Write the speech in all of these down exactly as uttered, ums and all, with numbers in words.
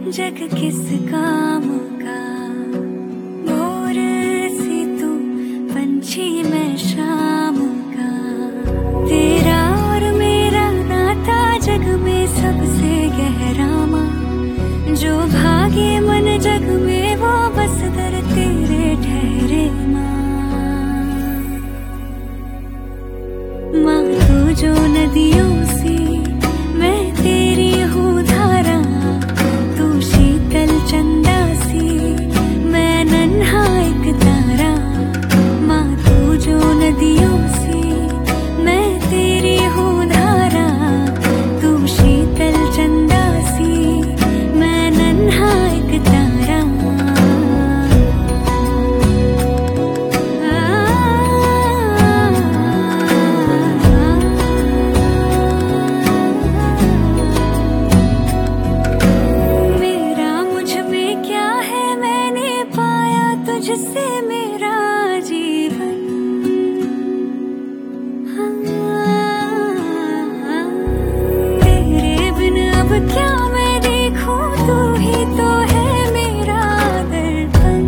जग किस काम का, भोर से तू पंछी मैं शाम का। तेरा और मेरा नाता जग में सबसे गहरा माँ, जो भागे मन जग में वो बस दर तेरे ठहरे माँ। माँ तू जो नदियों से मैं तेरी हूँ धारा, तू शीतल चंदा सी मैं नन्हा एक तारा। माँ तू जो नदियों से मैं तेरी हूँ धारा, तू शीतल चंदा सी मैं नन्हा एक तारा। जिससे मेरा जीवन तेरे बिन अब क्या मैं देखूं, तू ही तो है मेरा दर्पण।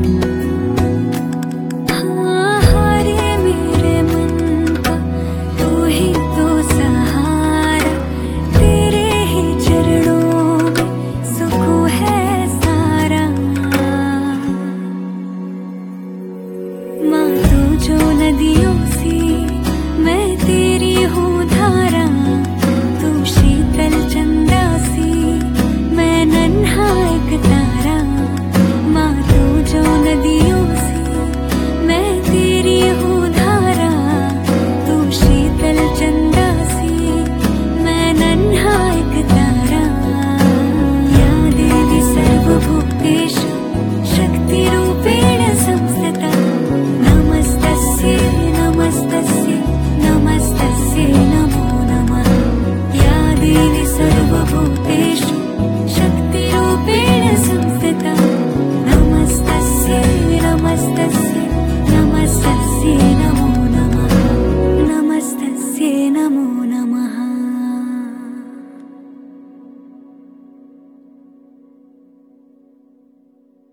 हाँ हारे मेरे मन का तू ही तो सहारा, तेरे ही चरणों में सुकून है सारा। माँ तू जो नदियों से मैं तेरी हूँ धारा, तू शीतल चंदा सी मैं नन्हा एक तारा। माँ तू जो नदियों से मैं तेरी हूँ धारा, तू शीतल चंदा सी मैं नन्हा एक तारा। या देवी सर्वभूतेषु शक्तिरूपेण संस्थिता, नमस्तस्यै नमस्तस्यै नमस्तस्यै नमो नमः। या देवी सर्वभूतेषु शक्तिरूपेण संस्थिता, नमस्तस्यै नमस्तस्यै नमस्तस्यै